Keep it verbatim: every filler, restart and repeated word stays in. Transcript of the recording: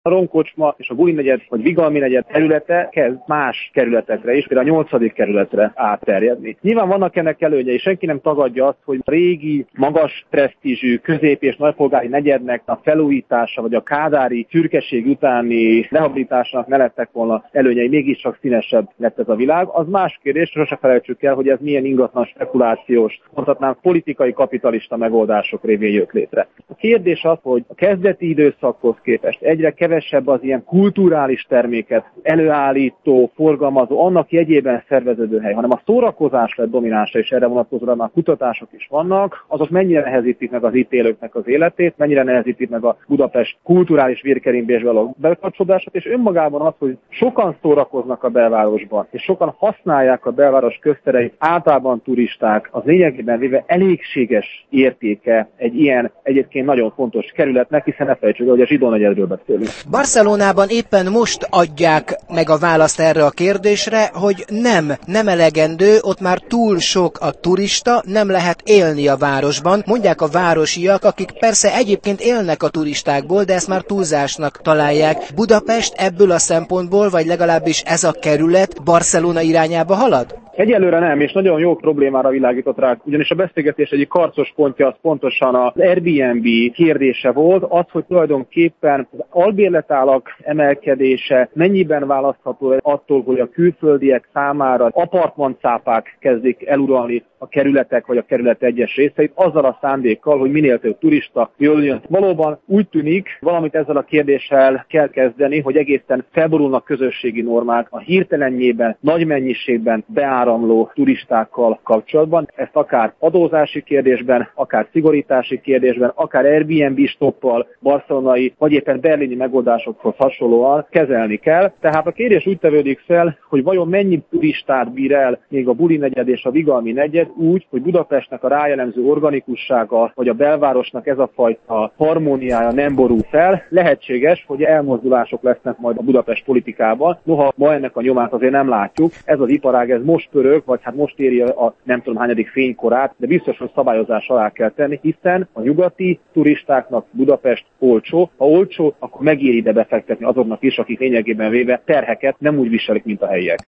A Romkocsma és a Buli negyed vagy Vigalmi negyed területe kezd más kerületekre is, például a nyolcadik kerületre átterjedni. Nyilván vannak ennek előnyei, senki nem tagadja azt, hogy a régi, magas presztízsű, közép- és nagypolgári negyednek a felújítása, vagy a kádári szürkeség utáni rehabilitásnak ne lettek volna előnyei, mégiscsak színesebb lett ez a világ. Az más kérdés, sose felejtsük el, hogy ez milyen ingatlan spekulációs, mondhatnánk politikai kapitalista megoldások révén jött létre. A kérdés az, hogy a kezdeti időszakhoz képest egyre kevesebb az ilyen kulturális terméket előállító, forgalmazó, annak jegyében szerveződő hely, hanem a szórakozás lett dominánsa, és erre vonatkozóan már kutatások is vannak, azok mennyire nehezítik meg az itt élőknek az életét, mennyire nehezítik meg a Budapest kulturális vérkeringésbe való bekapcsolódását, és önmagában az, hogy sokan szórakoznak a belvárosban, és sokan használják a belváros köztereit, általában turisták, az lényegében véve elégséges értéke egy ilyen egyébként nagyon fontos kerületnek, hiszen ne felejtsük el, hogy a zsidó negyedről beszélünk. Barcelonában éppen most adják meg a választ erre a kérdésre, hogy nem, nem elegendő, ott már túl sok a turista, nem lehet élni a városban. Mondják a városiak, akik persze egyébként élnek a turistákból, de ezt már túlzásnak találják. Budapest ebből a szempontból, vagy legalábbis ez a kerület Barcelona irányába halad? Egyelőre nem, és nagyon jó problémára világított rá, ugyanis a beszélgetés egyik karcos pontja az pontosan az Airbnb kérdése volt, az, hogy tulajdonképpen az albérletárak emelkedése mennyiben választható attól, hogy a külföldiek számára apartmancápák kezdik eluralni a kerületek vagy a kerület egyes részeit, azzal a szándékkal, hogy minél több turista jöjjön. Valóban úgy tűnik, valamit ezzel a kérdéssel kell kezdeni, hogy egészen felborulnak közösségi normák a hirtelenjében, nagy mennyiségben beáramló turistákkal kapcsolatban. Ezt akár adózási kérdésben, akár szigorítási kérdésben, akár Airbnb stoppal, barcelonai vagy éppen berlini megoldásokhoz hasonlóan kezelni kell. Tehát a kérdés úgy tevődik fel, hogy vajon mennyi turistát bír el még a Buli negyed és a Vigalmi negyed úgy, hogy Budapestnek a rájellemző organikussága, vagy a belvárosnak ez a fajta harmóniája nem borul fel. Lehetséges, hogy elmozdulások lesznek majd a Budapest politikában, noha ma ennek a nyomát azért nem látjuk. Ez az iparág, ez most pörög, vagy hát most éri a nem tudom hányadik fénykorát, de biztos, hogy szabályozás alá kell tenni, hiszen a nyugati turistáknak Budapest olcsó. Ha olcsó, akkor megéri ide befektetni azoknak is, akik lényegében véve terheket nem úgy viselik, mint a helyiek.